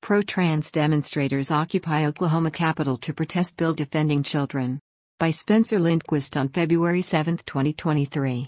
Pro-trans demonstrators occupy Oklahoma Capitol to protest bill defending children. By Spencer Lindquist on February 7, 2023.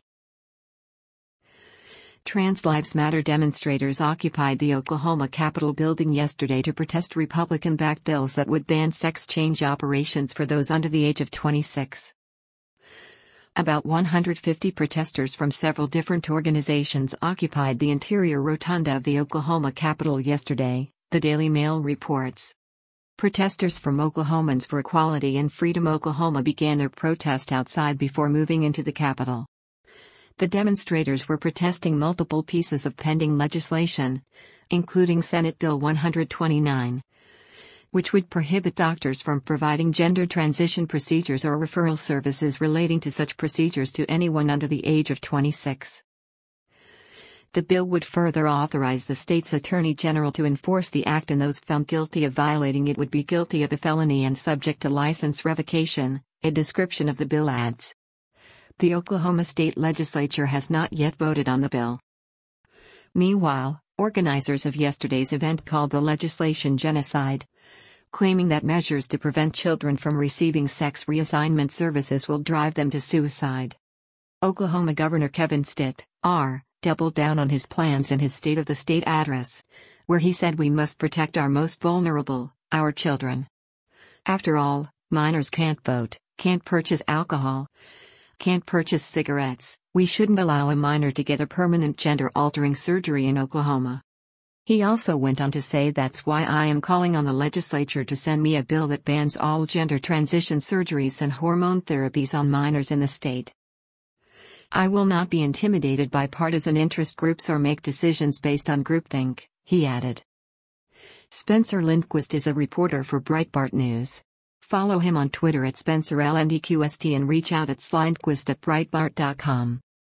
Trans Lives Matter demonstrators occupied the Oklahoma Capitol building yesterday to protest Republican-backed bills that would ban sex change operations for those under the age of 26. About 150 protesters from several different organizations occupied the interior rotunda of the Oklahoma Capitol yesterday, the Daily Mail reports. Protesters from Oklahomans for Equality and Freedom Oklahoma began their protest outside before moving into the Capitol. The demonstrators were protesting multiple pieces of pending legislation, including Senate Bill 129, which would prohibit doctors from providing gender transition procedures or referral services relating to such procedures to anyone under the age of 26. The bill would further authorize the state's attorney general to enforce the act, and those found guilty of violating it would be guilty of a felony and subject to license revocation, a description of the bill adds. The Oklahoma State Legislature has not yet voted on the bill. Meanwhile, organizers of yesterday's event called the legislation genocide, claiming that measures to prevent children from receiving sex reassignment services will drive them to suicide. Oklahoma Governor Kevin Stitt, R., doubled down on his plans in his State of the State address, where he said we must protect our most vulnerable, our children. After all, minors can't vote, can't purchase alcohol, can't purchase cigarettes. We shouldn't allow a minor to get a permanent gender-altering surgery in Oklahoma. He also went on to say, that's why I am calling on the legislature to send me a bill that bans all gender transition surgeries and hormone therapies on minors in the state. I will not be intimidated by partisan interest groups or make decisions based on groupthink, he added. Spencer Lindquist is a reporter for Breitbart News. Follow him on Twitter at SpencerLNDQST and reach out at slindquist@breitbart.com.